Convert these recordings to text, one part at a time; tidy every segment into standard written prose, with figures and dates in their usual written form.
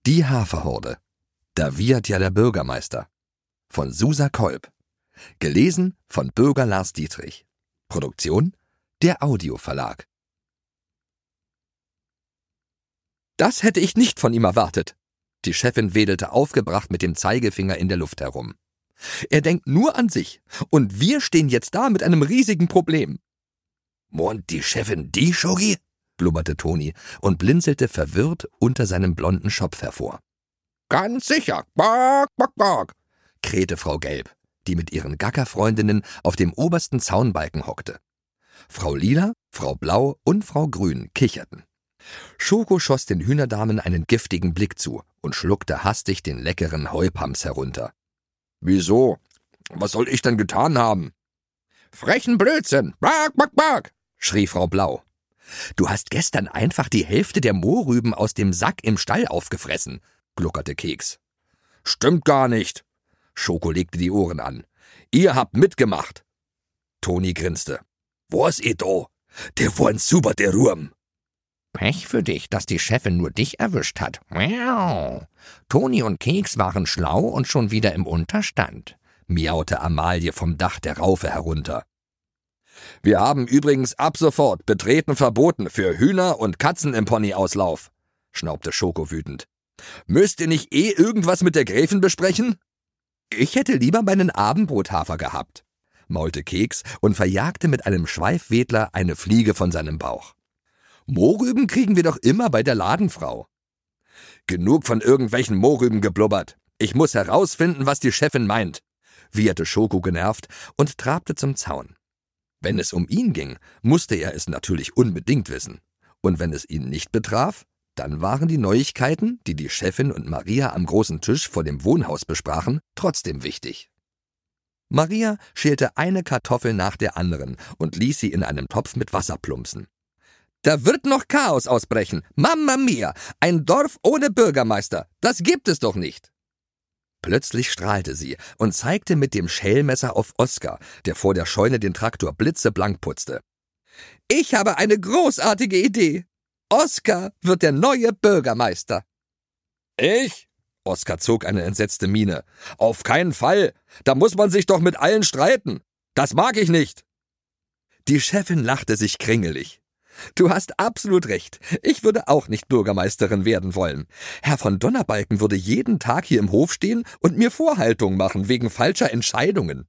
Die Haferhorde. Da wiehert ja der Bürgermeister. Von Susa Kolb. Gelesen von Bürger Lars Dietrich. Produktion der Audioverlag. Das hätte ich nicht von ihm erwartet. Die Chefin wedelte aufgebracht mit dem Zeigefinger in der Luft herum. Er denkt nur an sich. Und wir stehen jetzt da mit einem riesigen Problem. »Mohnt die Chefin die, Schogi?« blubberte Toni und blinzelte verwirrt unter seinem blonden Schopf hervor. »Ganz sicher, Bark, bark, bark«, krähte Frau Gelb, die mit ihren Gackerfreundinnen auf dem obersten Zaunbalken hockte. Frau Lila, Frau Blau und Frau Grün kicherten. Schoko schoss den Hühnerdamen einen giftigen Blick zu und schluckte hastig den leckeren Heupams herunter. »Wieso? Was soll ich denn getan haben?« »Frechen Blödsinn! Bark, bark, bark«, schrie Frau Blau. »Du hast gestern einfach die Hälfte der Mohrrüben aus dem Sack im Stall aufgefressen«, gluckerte Keks. »Stimmt gar nicht«, Schoko legte die Ohren an. »Ihr habt mitgemacht.« Toni grinste. »Was da? Der war ein super der Ruhm.« »Pech für dich, dass die Chefin nur dich erwischt hat. Miau. Toni und Keks waren schlau und schon wieder im Unterstand«, miaute Amalie vom Dach der Raufe herunter. »Wir haben übrigens ab sofort Betreten verboten für Hühner und Katzen im Ponyauslauf«, schnaubte Schoko wütend. »Müsst ihr nicht irgendwas mit der Gräfin besprechen?« »Ich hätte lieber meinen Abendbrothafer gehabt«, maulte Keks und verjagte mit einem Schweifwedler eine Fliege von seinem Bauch. »Mohrrüben kriegen wir doch immer bei der Ladenfrau.« »Genug von irgendwelchen Mohrrüben geblubbert. Ich muss herausfinden, was die Chefin meint«, wieherte Schoko genervt und trabte zum Zaun. Wenn es um ihn ging, musste er es natürlich unbedingt wissen. Und wenn es ihn nicht betraf, dann waren die Neuigkeiten, die die Chefin und Maria am großen Tisch vor dem Wohnhaus besprachen, trotzdem wichtig. Maria schälte eine Kartoffel nach der anderen und ließ sie in einem Topf mit Wasser plumpsen. »Da wird noch Chaos ausbrechen. Mamma mia, ein Dorf ohne Bürgermeister. Das gibt es doch nicht.« Plötzlich strahlte sie und zeigte mit dem Schälmesser auf Oskar, der vor der Scheune den Traktor blitzeblank putzte. »Ich habe eine großartige Idee. Oskar wird der neue Bürgermeister.« »Ich?« Oskar zog eine entsetzte Miene. »Auf keinen Fall. Da muss man sich doch mit allen streiten. Das mag ich nicht.« Die Chefin lachte sich kringelig. »Du hast absolut recht. Ich würde auch nicht Bürgermeisterin werden wollen. Herr von Donnerbalken würde jeden Tag hier im Hof stehen und mir Vorhaltungen machen wegen falscher Entscheidungen.«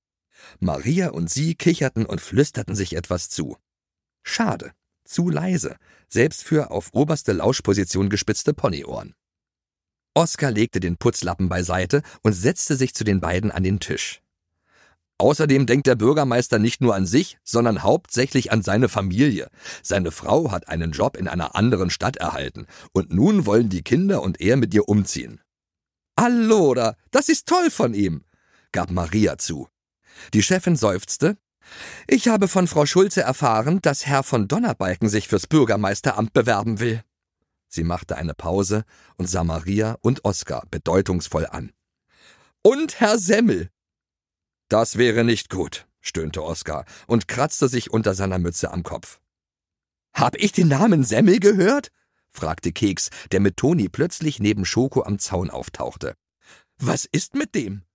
Maria und sie kicherten und flüsterten sich etwas zu. Schade, zu leise, selbst für auf oberste Lauschposition gespitzte Ponyohren. Oskar legte den Putzlappen beiseite und setzte sich zu den beiden an den Tisch. »Außerdem denkt der Bürgermeister nicht nur an sich, sondern hauptsächlich an seine Familie. Seine Frau hat einen Job in einer anderen Stadt erhalten und nun wollen die Kinder und er mit ihr umziehen.« »Allora, das ist toll von ihm«, gab Maria zu. Die Chefin seufzte. »Ich habe von Frau Schulze erfahren, dass Herr von Donnerbalken sich fürs Bürgermeisteramt bewerben will.« Sie machte eine Pause und sah Maria und Oskar bedeutungsvoll an. »Und Herr Semmel.« »Das wäre nicht gut«, stöhnte Oskar und kratzte sich unter seiner Mütze am Kopf. »Hab ich den Namen Semmel gehört?« fragte Keks, der mit Toni plötzlich neben Schoko am Zaun auftauchte. »Was ist mit dem?«